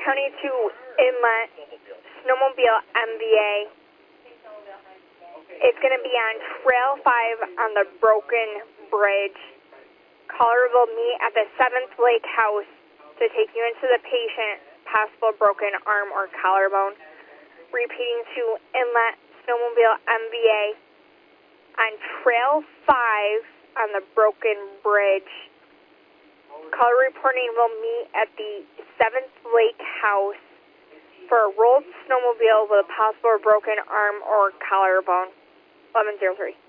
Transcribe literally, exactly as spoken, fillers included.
County to Inlet, Snowmobile M V A. It's going to be on Trail five on the Broken Bridge. Caller will meet at the seventh Lake House to take you into the patient, possible broken arm or collarbone. Repeating to Inlet, Snowmobile M V A on Trail five on the Broken Bridge. Caller reporting will meet at the seventh Lake House for a rolled snowmobile with a possible broken arm or collarbone. eleven oh three.